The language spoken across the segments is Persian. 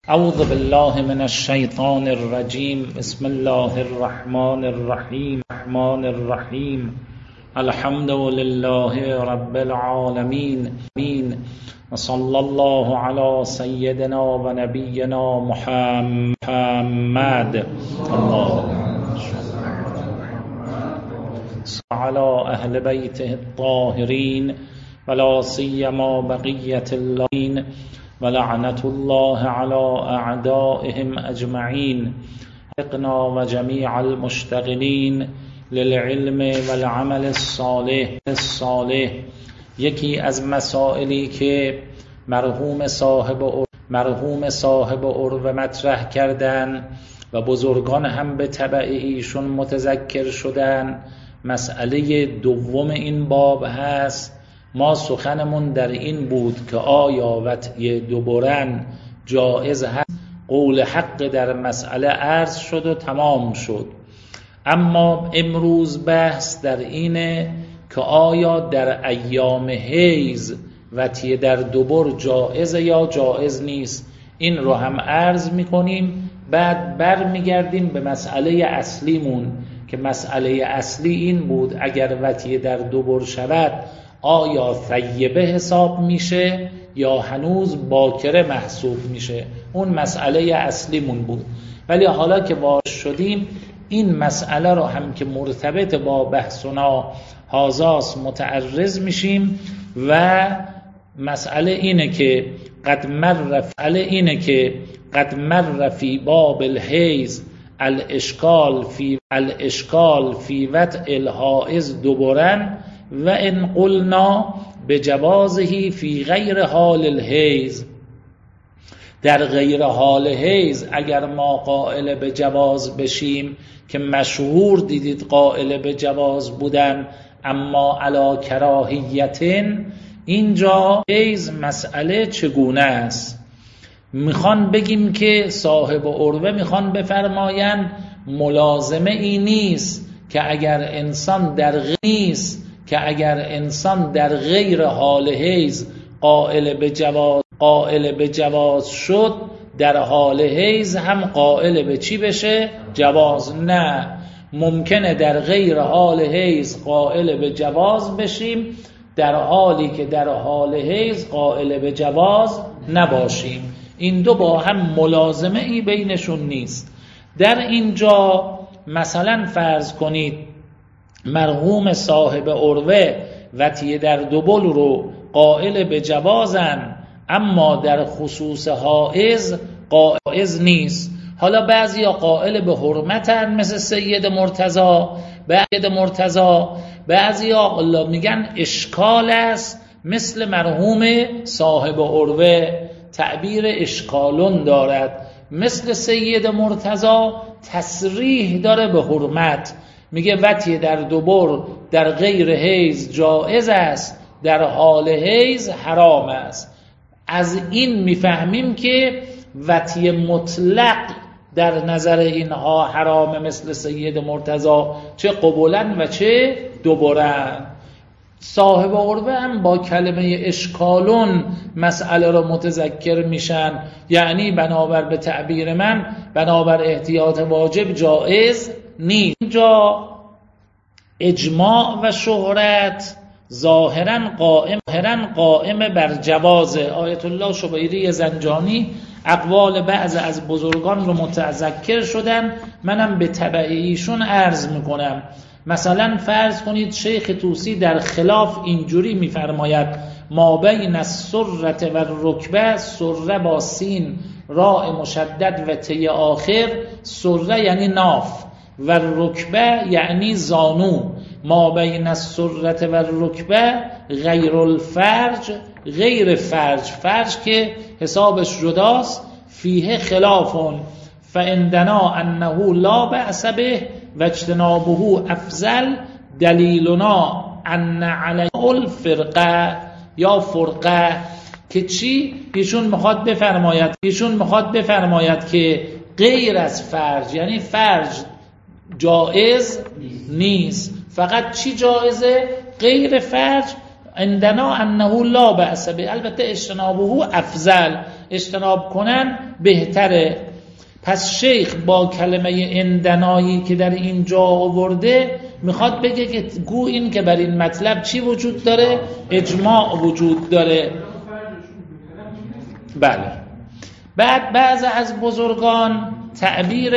اعوذ بالله من الشیطان الرجیم. بسم الله الرحمن الرحیم. الحمد لله رب العالمین و صلی الله علی سیدنا و نبینا محمد وعلى اهل بیته الطاهرین ولا سیما بقیة اللعین ولعنة الله على اعدائهم اجمعین. اقنا و جمیع المشتغلین للعلم والعمل الصالح. یکی از مسائلی که مرحوم صاحب عروه مطرح کردن و بزرگان هم به تبع ایشون متذکر شدن، مسئله دوم این باب هست. ما سخنمون در این بود که آیا وطی دبرن جائز هست؟ قول حق در مسئله عرض شد و تمام شد. اما امروز بحث در اینه که آیا در ایام حیض وطی در دبر جائز یا جائز نیست. این رو هم عرض میکنیم، بعد برمیگردیم به مسئله اصلیمون که مسئله اصلی این بود اگر وطی در دبر شود آیا ثیبه حساب میشه یا هنوز باکره محسوب میشه. اون مسئله اصلیمون بود. ولی حالا که وارد شدیم این مسئله رو هم که مرتبط با بحثنا هازاس متعرض میشیم و مسئله اینه که قد مر فی باب الحیض الاشکال فی وطء الحائض دبرن و ان قلنا بجوازه فی غیر حال الحیض. در غیر حال حیض اگر ما قائل به جواز بشیم که مشهور دیدید قائل به جواز بودن اما علی کراهیتن، اینجا حیض مسئله چگونه است؟ میخوان بگیم که صاحب عروه میخوان بفرماین ملازمه این نیست که اگر انسان در غیر حال حیض قائل به جواز شد، در حال حیض هم قائل به چی بشه؟ جواز. نه، ممکنه در غیر حال حیض قائل به جواز بشیم در حالی که در حال حیض قائل به جواز نباشیم. این دو با هم ملازمه ای بینشون نیست. در اینجا مثلا فرض کنید مرحوم صاحب عروه وطی در دبل رو قائل به جوازن اما در خصوص حائض قائز نیست. حالا بعضیا قائل به حرمتن مثل سید مرتضی، بعضیا میگن اشکال است مثل مرحوم صاحب عروه، تعبیر اشکالون دارد. مثل سید مرتضی تصریح داره به حرمت، میگه وطی در دبر در غیر حیض جائز است، در حال حیض حرام است. از این میفهمیم که وطی مطلق در نظر اینها حرامه مثل سید مرتضی، چه قبولن و چه دبرن. صاحب عروه هم با کلمه اشکالون مسئله رو متذکر میشن، یعنی بنابر به تعبیر من بنابر احتیاط واجب جائز نیست. اینجا اجماع و شهرت ظاهرا قائم بر جواز. آیت الله شبیری زنجانی اقوال بعض از بزرگان رو متذکر شدن، منم به تبع ایشون عرض میکنم. مثلا فرض کنید شیخ طوسی در خلاف اینجوری میفرماید ما بین السرة و الرکبه، سره با سین راء مشدد و تی آخر، سره یعنی ناف و الرکبه یعنی زانو. ما بین السرة و الرکبه غیر الفرج، غیر فرج که حسابش جداست، فیه خلافون فعندنا انه لا بأس به و اجتنابه افضل، دلیلنا ان علی الفرقه یا فرقه. که چی؟ ایشون میخواد بفرماید که غیر از فرج یعنی فرج جائز نیست، فقط چی جائزه؟ غیر فرج. عندنا انه لا بأس به، البته اجتنابه افضل، اجتناب کنن بهتره. پس شیخ با کلمه اندنایی که در اینجا آورده میخواد بگه که گو این که بر این مطلب چی وجود داره؟ اجماع وجود داره. بله. بعد بعض از بزرگان تعبیر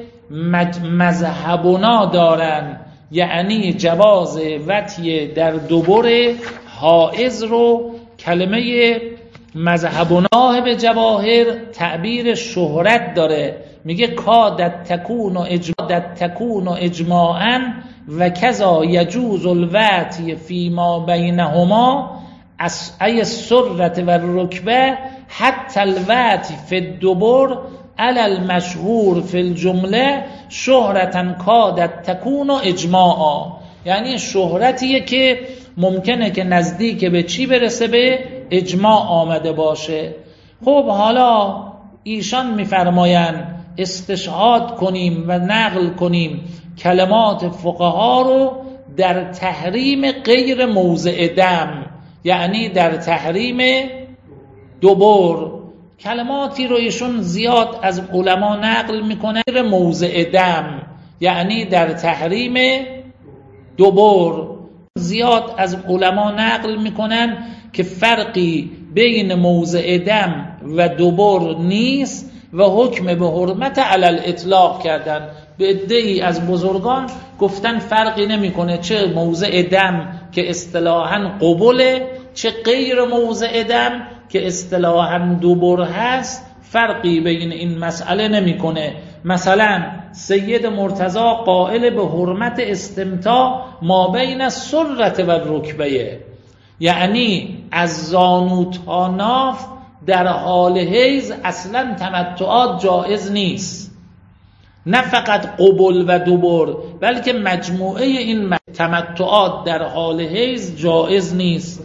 مذهبنا دارن، یعنی جواز وطی در دبر حائض رو کلمه مذهبنا به جواهر تعبیر شهرت داره، میگه کادت تکون اجماعا و کذا یجوز الوطی فیما بینهما ای السرة و الرکبه حتی الوطی فی الدبر علی المشهور فی الجمله شهرتا کادت تکون اجماعا. یعنی شهرتیه که ممکنه که نزدیک به چی برسه؟ به اجماع آمده باشه. خب حالا ایشان میفرماین استشهاد کنیم و نقل کنیم کلمات فقها رو در تحریم غیر موضع دم، یعنی در تحریم دبر. کلماتی رو ایشون زیاد از علما نقل میکنه غیر موضع دم، یعنی در تحریم دبر. زیاد از علما نقل میکنن که فرقی بین موضع دم و دبر نیست و حکم به حرمت علی الاطلاق کردن. به عده‌ای از بزرگان گفتن فرقی نمیکنه چه موضع دم که اصطلاحاً قبله، چه غیر موضع دم که اصطلاحاً دبر هست، فرقی بین این مسئله نمیکنه. مثلا سید مرتضی قائل به حرمت استمتاع ما بین السرة و الرکبه، یعنی از زانو تا ناف در حال حیض اصلا تمتعات جائز نیست، نه فقط قبل و دبر بلکه مجموعه این تمتعات در حال حیض جائز نیست.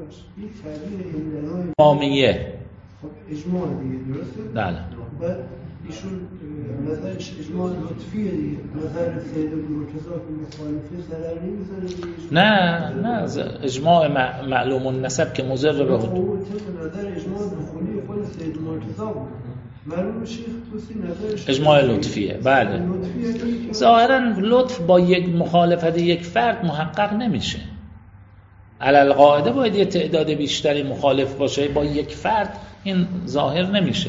امامیه اجماع دیگه درسته؟ بله. بعد ایشون نظرش اجماع لطفیه دیگه، نظر سید مرتضی که مخالفه ضرر نمیزنه. نه اجماع معلوم النسب که مضر به حدود. نظر اجماع دخولی خود سید مرتضی بود. معلوم شیخ توسی نظرش اجماع لطفیه. بله. ظاهرا لطف با یک مخالفت یک فرد محقق نمیشه. علل قاعده باید یه تعداد بیشتری مخالف باشه، با یک فرد این ظاهر نمیشه.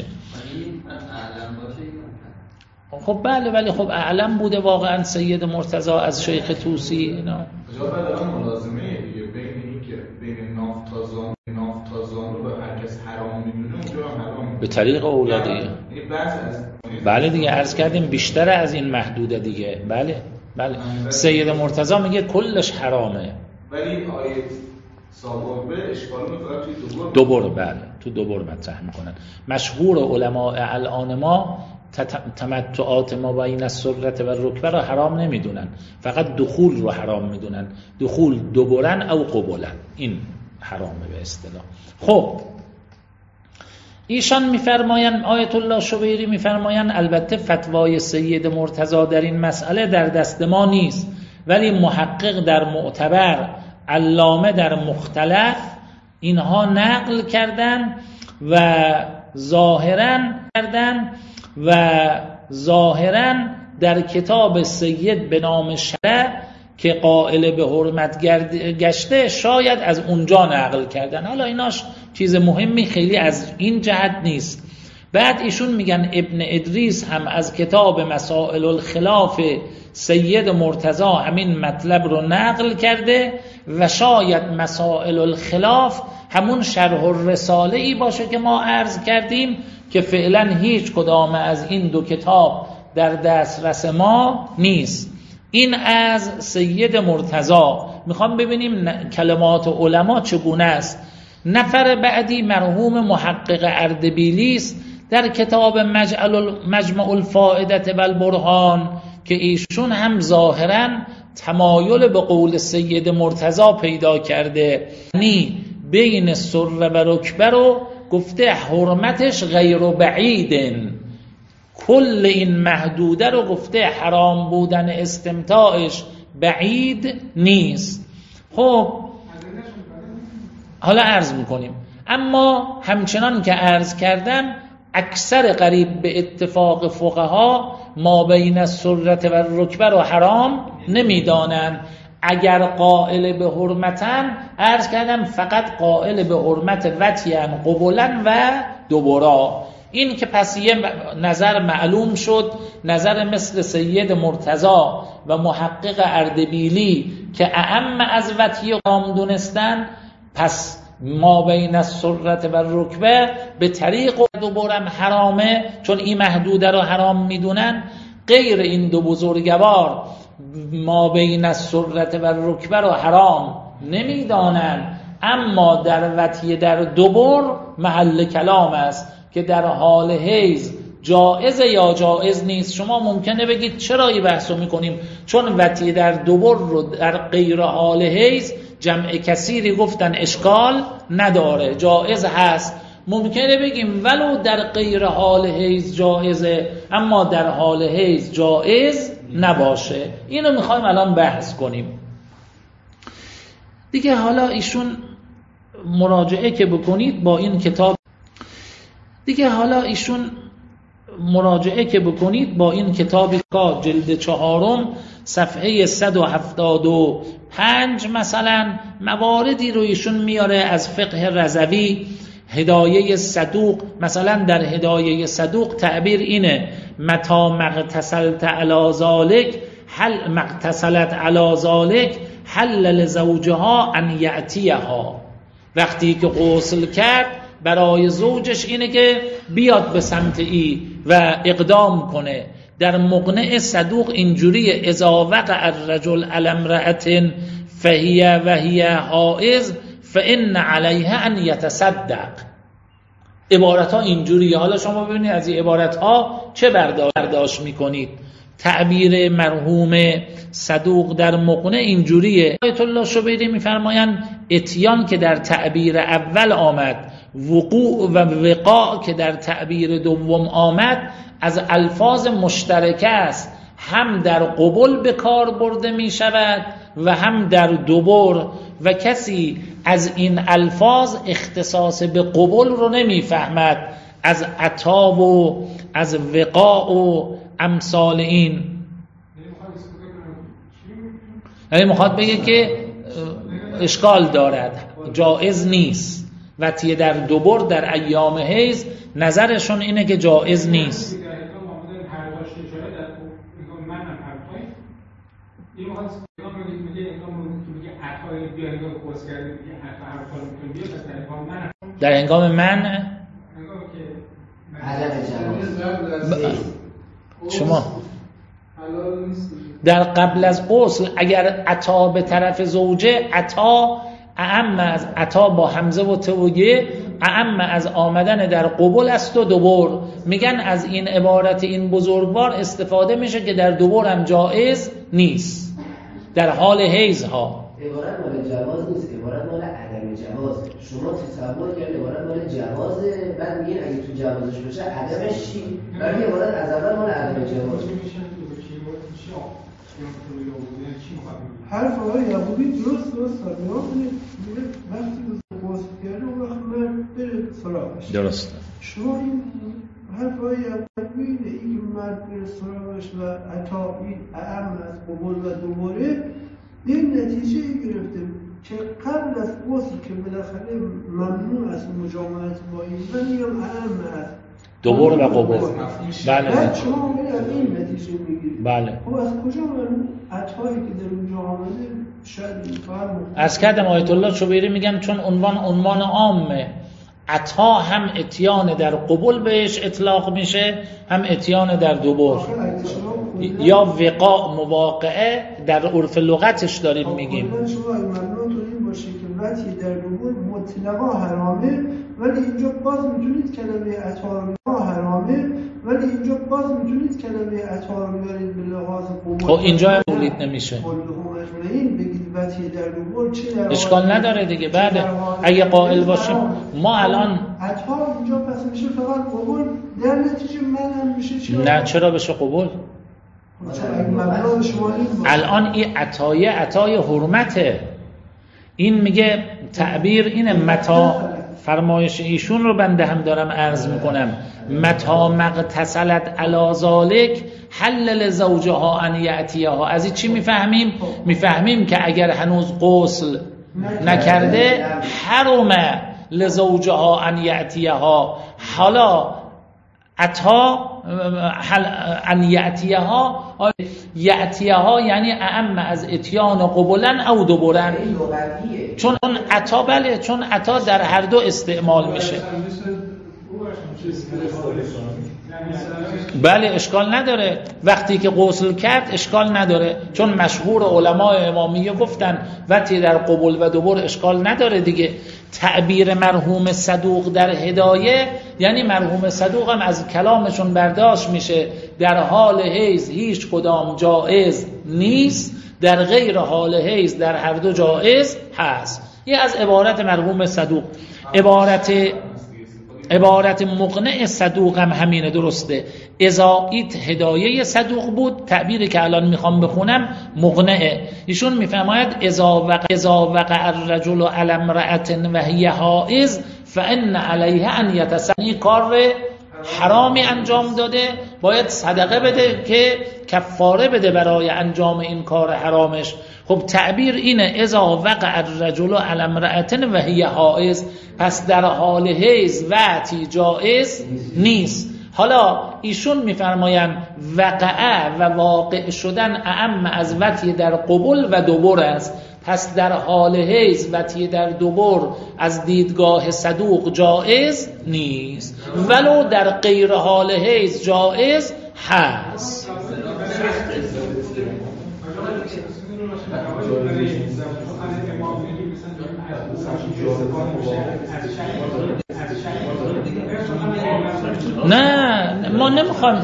خب بله، ولی خب اعلم بوده واقعا سید مرتضی از شیخ توسی اینا. اجابه دارم ملازمه دیگه بین این که بین نافتازان رو هر کس حرام میدونه اونجا حرام به طریق اولادیه. یعنی بعضی از بله دیگه عرض کردیم بیشتر از این محدوده دیگه. بله سید مرتضی میگه کلش حرامه، ولی آیت صاحب به اشکال میکنه توی دبر. بله تو دبر مطرح میکنن. مشهور علماء الان ما تمتعات ما بین السرة و الرکبه را حرام نمیدونن، فقط دخول رو حرام میدونن. دخول دبرن او قبلن، این حرامه به اصطلاح. خب ایشان میفرماین، آیت الله شبیری میفرماین البته فتوای سید مرتضی در این مسئله در دست ما نیست، ولی محقق در معتبر، علامه در مختلف اینها نقل کردن و ظاهراً در کتاب سید به نام شرع که قائل به حرمت گشته شاید از اونجا نقل کردن. حالا ایناش چیز مهمی خیلی از این جهت نیست. بعد ایشون میگن ابن ادریس هم از کتاب مسائل الخلاف سید مرتضی همین مطلب رو نقل کرده و شاید مسائل الخلاف همون شرح الرساله ای باشه که ما عرض کردیم که فعلا هیچ کدام از این دو کتاب در دسترس ما نیست. این از سید مرتضی. میخوام ببینیم کلمات علما چگونه است. نفر بعدی مرحوم محقق اردبیلی است در کتاب مجمع الفائدة و البرهان که ایشون هم ظاهراً تمایل به قول سید مرتضی پیدا کرده، یعنی بین سره و رکبه رو گفته حرمتش غیر بعیدن، کل این محدوده رو گفته حرام بودن استمتاعش بعید نیست. خب حالا عرض میکنیم اما همچنان که عرض کردم اکثر قریب به اتفاق فقها ما بین السرة و الرکبه رو حرام نمیدانند. اگر قائل به حرمتن عرض کردم فقط قائل به حرمت وطیان قبولن و دبرا. این که پس یه نظر معلوم شد، نظر مثل سید مرتضی و محقق اردبیلی که اعم از وطی قام دونستن، پس ما بین السرة و الرکبه به طریق دبرم حرامه، چون این محدوده رو حرام میدونن. غیر این دو بزرگوار ما بین السرة و الرکبه رو حرام نمیدانن، اما در وطی در دبر محل کلام است که در حال حیض جائزه یا جائز نیست. شما ممکنه بگید چرا این بحثو میکنیم؟ چون وطی در دبر رو در غیر حال حیض جمع کثیری گفتن اشکال نداره، جائز هست. ممکنه بگیم ولو در غیر حال حیض جائزه، اما در حال حیض جائز نباشه. اینو میخوایم الان بحث کنیم دیگه. حالا ایشون مراجعه که بکنید با این کتاب جلد 4 صفحه 175 مثلا مواردی رو ایشون میاره از فقه رضوی، هدایه صدوق. مثلا در هدایه صدوق تعبیر اینه: متا مغتسلت علی ذالک حل لزوجها ان یأتیها. وقتی که غسل کرد برای زوجش اینه که بیاد به سمت ای و اقدام کنه. در مقنع صدوق اینجوریه: اذا وقع الرجل علی امرأة فهی و هی حائض فإن علیها ان یتصدق. عبارت ها اینجوریه. حالا شما ببینید از این عبارت ها چه برداشت میکنید. تعبیر مرحوم صدوق در مقنع اینجوریه. آیت الله شبیری میفرمایند اتیان که در تعبیر اول آمد، وقوع و وقاع که در تعبیر دوم آمد، از الفاظ مشترک است. هم در قبول به کار برده می شود و هم در دبر، و کسی از این الفاظ اختصاص به قبول رو نمی فهمد، از عطا و از وقاع و امثال این. یعنی میخواد بگه که اشکال دارد، جائز نیست. وطیه در دبر در ایام حیض نظرشون اینه که جائز نیست. در هنگام من شما در قبل از غسل اگر عطا به طرف زوجه، عطا اعم از عطا با همزه و توگه اعم از آمدن در قبول است و دبر. میگن از این عبارت این بزرگوار استفاده میشه که در دبر هم جائز نیست در حال حیض ها. عبارت مال جواز نیست، عبارت مال عدم جواز. شما تصور کرد عبارت مال جوازه، بعد میگین اگه تو جوازش باشه عدمش چی؟ ولی عبارت از اول مال عدم جواز. حرف آقای یعقوبی درست سابقا کنید. وقتی واسط کرده اون وقت مرد بره سراغش. درسته. شما این حرف آقای یعقوبی اینه، این مرد بره سراغش و عطا این اعم از قبول و دوباره این نتیجه گرفته که قبل از غسل که بالاخره ممنوع است مجاملت با این و میگم اعم است دبر و قبول. بله. بعد شما از این نتیجه میگیرید. بله. خب از کجا من عطایی که در اونجا آمده شاید فهم از کردم آیت الله شبیری میگن چون عنوان عامه، عطا هم اتیان در قبول بهش اطلاق میشه، هم اتیان در دبر. یا وقاع مواقعه در عرف لغتش داریم میگیم. شما ممنوع این باشه که وطی در دبر مطلقا حرامه، ولی اینجا باز میتونید کلمه عطا رو حرامه، ولی اینجا باز میتونید کلمه عطا رو بیارید به لحاظ قبول. خب اینجا هم مورد نمیشه. این بگید وطی در دبر چه در اشکال نداره دیگه. بعد اگه قائل باشیم ما الان عطا اینجا پس میشه فقط قبول، در نتیجه منم میشه چرا؟ نه چرا بشه قبول؟ الان این عطای حرمته. این میگه تعبیر اینه فرمایش ایشون رو بنده هم دارم عرض میکنم، متا مغتسلت علی ذالک حل لزوجها ان یأتیها. از این چی میفهمیم؟ میفهمیم که اگر هنوز غسل نکرده حرم لزوجها ان یأتیها. حالا اتا ان یأتیها یعنی اعم از اتیان قبلن او دبرن، چون اتا بله، چون اتا در هر دو استعمال میشه. بله اشکال نداره، وقتی که غسل کرد اشکال نداره، چون مشهور علمای امامیه گفتن وقتی در قبل و دبر اشکال نداره دیگه. تعبیر مرحوم صدوق در هدایه یعنی مرحوم صدوق هم از کلامشون برداشت میشه در حال حیض هیچ کدام جائز نیست، در غیر حال حیض در هر دو جائز هست. یه از عبارت مرحوم صدوق. عبارت مقنع صدوق هم همینه، درسته. اذا ایت هدایه صدوق بود، تعبیری که الان میخوام بخونم مقنعه. ایشون میفرماید اذا وقع الرجل علی امرأة و هی حائض فان علیها ان یتسنی. کار حرامی انجام داده، باید صدقه بده که کفاره بده برای انجام این کار حرامش. خب تعبیر اینه اذا وقع الرجل علی امرأة و هی حائض، پس در حال حیض وقتی جائز نیست. حالا ایشون میفرمایند وقع و واقع شدن اعم از وقتی در قبل و دبر است، پس در حال حیض وقتی در دبر از دیدگاه صدوق جائز نیست، ولو در غیر حال حیض جائز هست. نه ما نمیخوایم،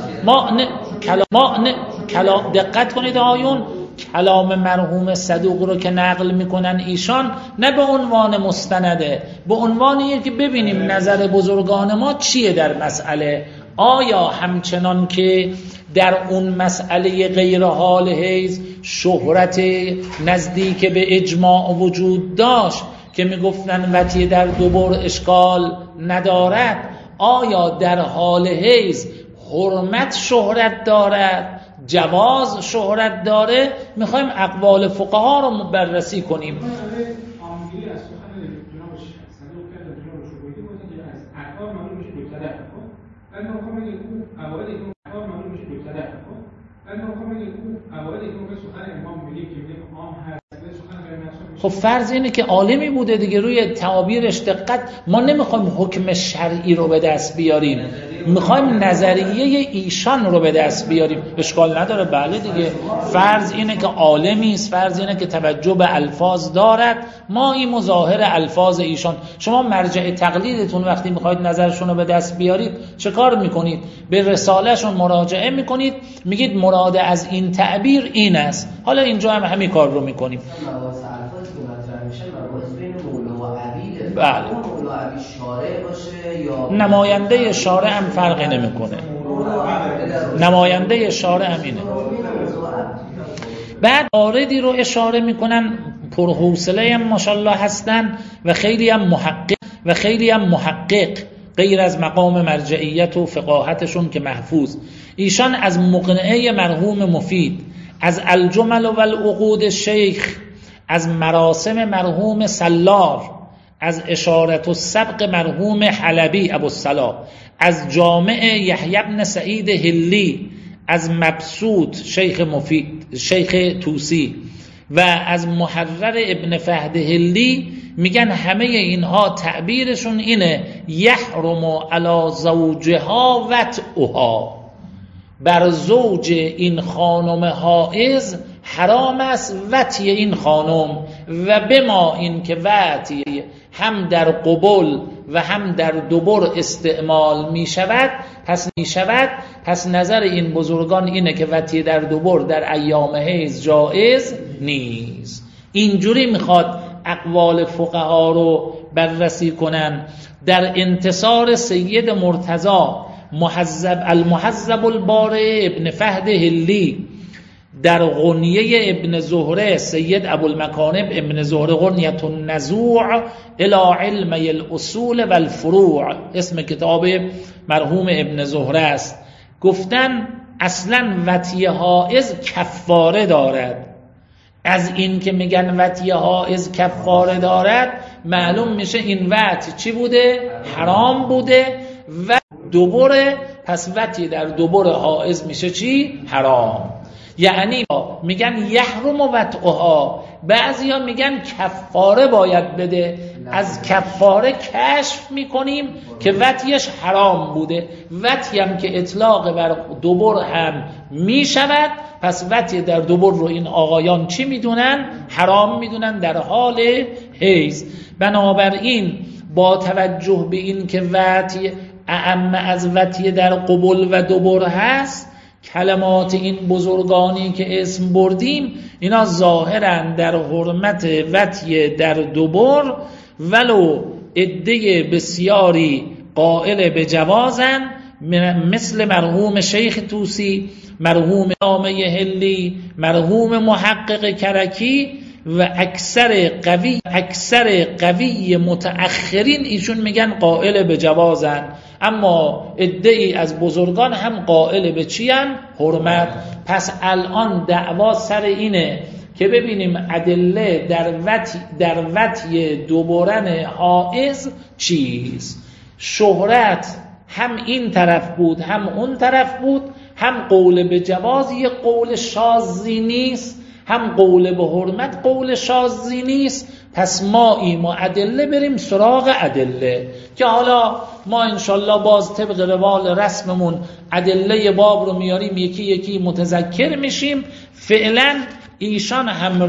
کلام دقت کنید آیون، کلام مرحوم صدوق رو که نقل میکنن ایشان نه به عنوان مستنده، به عنوانیه که ببینیم نظر بزرگان ما چیه در مسئله. آیا همچنان که در اون مسئله غیر حال حیض شهرت نزدیک به اجماع وجود داشت که میگفتن وطی در دبر اشکال ندارد، آیا در حال حیض حرمت شهرت دارد، جواز شهرت داره؟ میخوایم اقوال فقها رو بررسی کنیم. خب فرض اینه که عالمی بوده دیگه، روی تعابیرش دقت. ما نمیخوایم حکم شرعی رو به دست بیاریم، میخوایم نظریه ایشان رو به دست بیاریم. اشکال نداره، بله دیگه. فرض اینه که عالمی است، فرض اینه که توجه به الفاظ دارد، ما این مظاهر الفاظ ایشان. شما مرجع تقلیدتون وقتی میخواید نظرشون رو به دست بیارید چه کار میکنید؟ به رسالهشون مراجعه میکنید، میگید مراد از این تعبیر این است. حالا اینجا هم همین کار رو میکنیم. بله. نماینده شارع هم فرقی نمیکنه، نماینده شارع هم اینه. بعد آردی رو اشاره میکنن، پرحوصله هم ماشاءالله هستن و خیلی هم محقق غیر از مقام مرجعیت و فقاهتشون که محفوظ. ایشان از مقنعه مرحوم مفید، از الجمل و العقود شیخ، از مراسم مرحوم سلار، از اشارت و سبق مرحوم حلبی ابوالصلاح، از جامع یحیی بن سعید هلی، از مبسوط شیخ توسی و از محرر ابن فهد هلی، میگن همه اینها تعبیرشون اینه یحرم علی زوجها وطئها، بر زوج این خانم حائض حرام است وطی این خانم، و بما این که وطی هم در قبل و هم در دبر استعمال می شود، پس نظر این بزرگان اینه که وطی در دبر در ایام حیض جائز نیست. اینجوری میخواد اقوال فقها رو بررسی کنن. در انتصار سید مرتضی المحذب البارع ابن فهد هلی در غنیه ابن زهره سید ابوالمکارم ابن زهره غنیة النزوع الى علم الاصول و الفروع، اسم کتاب مرحوم ابن زهره است. گفتن اصلا وطیه حائض کفاره دارد. از این که میگن وطیه حائض کفاره دارد معلوم میشه این وطی چی بوده؟ حرام بوده و دبر، پس وطی در دبر حائض میشه چی؟ حرام. یعنی میگن یحرم وطئها، بعضیا میگن کفاره باید بده. از کفاره کشف میکنیم که وطیش حرام بوده. وطی هم که اطلاق بر دبر هم میشود، پس وطی در دبر رو این آقایان چی میدونن؟ حرام میدونن در حال حیض. بنابراین با توجه به این که وطی اعم از وطی در قبل و دبر هست، کلمات این بزرگانی که اسم بردیم اینا ظاهرا در حرمت وطی در دبر، ولو عده بسیاری قائل به جوازن، مثل مرحوم شیخ توسی، مرحوم نامه هلی، مرحوم محقق کرکی و اکثر قوی متأخرین ایشون میگن قائل به جوازن. اما عده‌ای از بزرگان هم قائل به چی ان؟ حرمت. پس الان دعوا سر اینه که ببینیم ادله در وطی دبرن حائض چیست. شهرت هم این طرف بود هم اون طرف بود، هم قول به جواز یک قول شاذی نیست، هم قول به حرمت قول شاذی نیست. پس ما ادله بریم سراغ ادله که حالا ما انشالله باز طبق روال رسممون ادله باب رو میاریم، یکی یکی متذکر میشیم. فعلا ایشان هم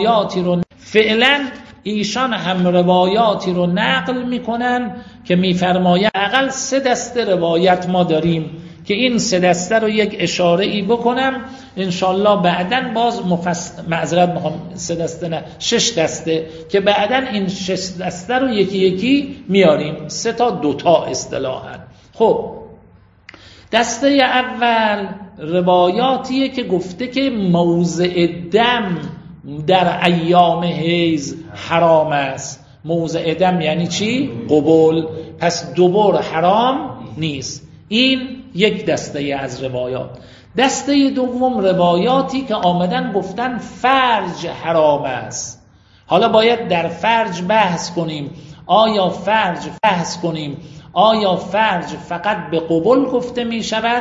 روایاتی رو نقل میکنن که میفرماید اقل 3 دسته روایت ما داریم که این 3 دسته رو یک اشاره ای بکنم انشالله بعداً باز معذرت میخوام 3 دسته نه 6 دسته که بعداً این 6 دسته رو یکی یکی میاریم، 3 تا 2 تا اصطلاحاً. خب دسته اول روایاتیه که گفته که موضع دم در ایام حیض حرام است. موضع دم یعنی چی؟ قبول. پس دبر حرام نیست. این یک دسته از روایات. دسته دوم روایاتی که آمدن گفتن فرج حرام است. حالا باید در فرج بحث کنیم. آیا فرج فقط به قبول گفته می شود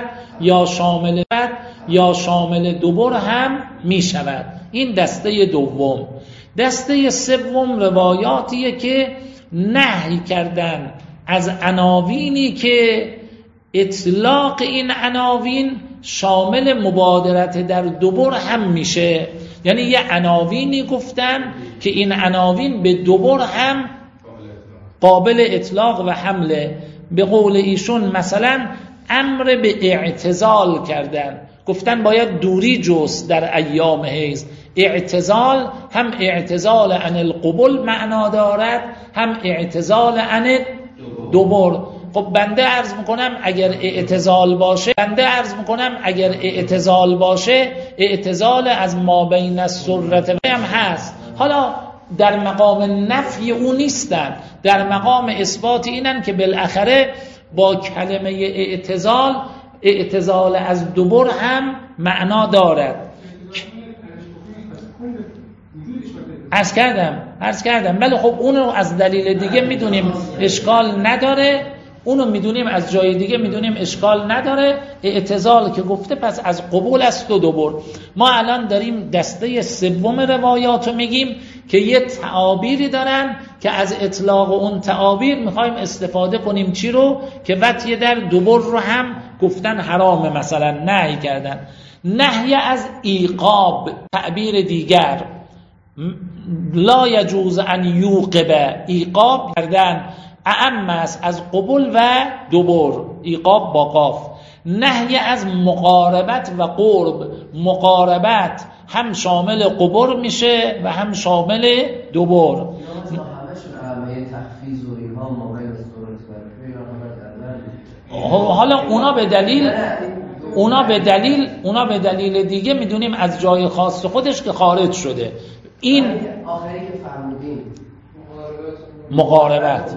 یا شامل دبر هم می شود؟ این دسته دوم. دسته سوم روایاتیه که نهی کردن از عناوینی که اطلاق این عناوین شامل مبادرت در دبر هم میشه. یعنی یه عناوینی گفتن که این عناوین به دبر هم قابل اطلاق و حمله. به قول ایشون مثلا امر به اعتزال کردن، گفتن باید دوری جست در ایام حیض. اعتزال هم اعتزال عن القبل معنا دارد، هم اعتزال عن دبر. خب بنده عرض میکنم اگر اعتزال باشه اعتزال از ما بین السرة هم هست. حالا در مقام نفی او نیستن، در مقام اثبات اینن که بالاخره با کلمه اعتزال از دبر هم معنا دارد. عرض کردم بله. خب اونو از دلیل دیگه میدونیم اشکال نداره، اونو میدونیم از جای دیگه میدونیم اشکال نداره. اعتزال که گفته پس از قبول است و دبر. ما الان داریم دسته سوم روایاتو میگیم که یه تعابیری دارن که از اطلاق اون تعابیر میخوایم استفاده کنیم. چی رو؟ که وطی در دبر رو هم گفتن حرامه، مثلا نهی کردن. نهی از ایقاب، تعبیر دیگر لا یجوز ان یوقب، ایقاب کردن اعم است از قبول و دبر، ایقاب با قاف. نهی از مقاربت و قرب، مقاربت هم شامل قبر میشه و هم شامل دبر. حالا اونا به دلیل اونا به دلیل دیگه میدونیم از جای خاص خودش که خارج شده. این آخری که فرمودین مقاربت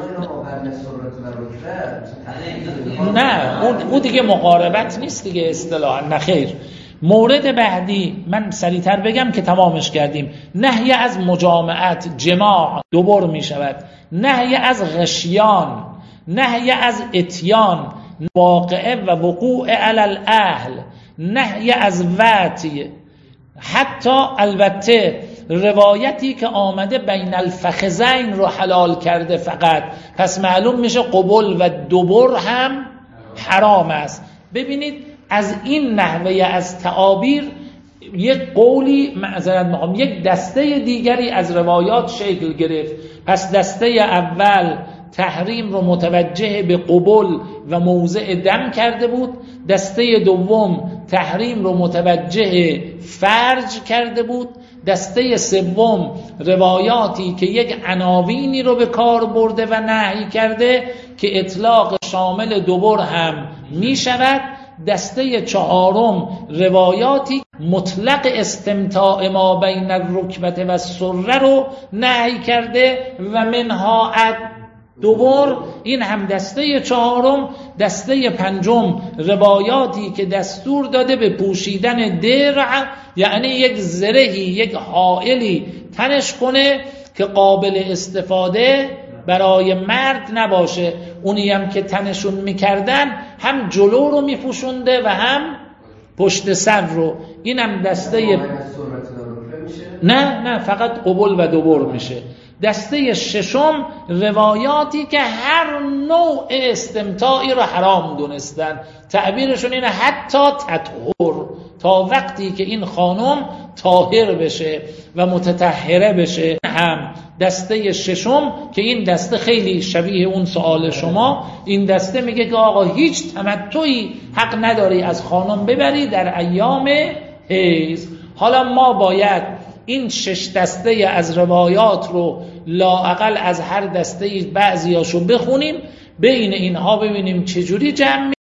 نه اون دیگه مقاربت نیست دیگه اصطلاحا. نه خیر. مورد بعدی من سریعتر بگم که تمامش کردیم. نهی از مجامعت، جماع، دبر می شود. نهی از غشیان، نهی از اتیان، واقعه و وقوع علی الاهل، نهی از وطی. حتی البته روایتی که آمده بین الفخذین رو حلال کرده فقط، پس معلوم میشه قبول و دبر هم حرام است. ببینید از این نحوه از تعابیر یک قولی معذرت میخوام یک دسته دیگری از روایات شکل گرفت. پس دسته اول تحریم رو متوجه به قبول و موضع دم کرده بود، دسته دوم تحریم رو متوجه فرج کرده بود، دسته سوم روایاتی که یک عناوینی رو به کار برده و نهی کرده که اطلاق شامل دبر هم می شود، دسته چهارم روایاتی مطلق استمتاع ما بین الرکبت و السره رو نهی کرده و منها دبر. این هم دسته چهارم. دسته پنجم روایاتی که دستور داده به پوشیدن درع، یعنی یک زرهی یک حائلی تنش کنه که قابل استفاده برای مرد نباشه. اونی هم که تنشون میکردن هم جلو رو میپوشونده و هم پشت سر رو. این هم دسته نه فقط قبول و دبر میشه. دسته ششم روایاتی که هر نوع استمتاعی را حرام دونستن، تعبیرشون اینه حتی تطهر، تا وقتی که این خانم طاهر بشه و متطهره بشه. هم دسته ششم که این دسته خیلی شبیه اون سوال شما، این دسته میگه که آقا هیچ تمتعی حق نداری از خانم ببری در ایام حیض. حالا ما باید این 6 دسته از روایات رو لااقل از هر دسته بعضیاشو بخونیم، بین اینها ببینیم چجوری جمع